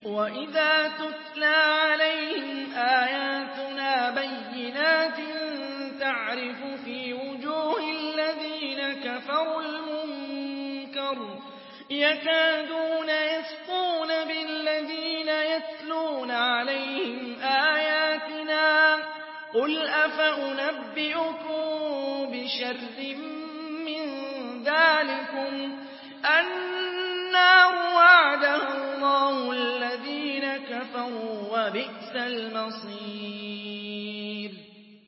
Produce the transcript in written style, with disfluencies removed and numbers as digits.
وَإِذَا تُتْلَىٰ عَلَيْهِمْ آيَاتُنَا بَيِّنَاتٍ تَعْرِفُ فِي وُجُوهِ الَّذِينَ كَفَرُوا الْمُنكَرَ يَكَادُونَ يَسْطُونَ بِالَّذِينَ يَتْلُونَ عَلَيْهِمْ آيَاتِنَا ۗ قُلْ أَفَأُنَبِّئُكُم بِشَرٍّ مِّن ذَٰلِكُمُ النَّارُ وَعَدَهَا اللَّهُ الَّذِينَ كَفَرُوا ۖ وَبِئْسَ الْمَصِيرُ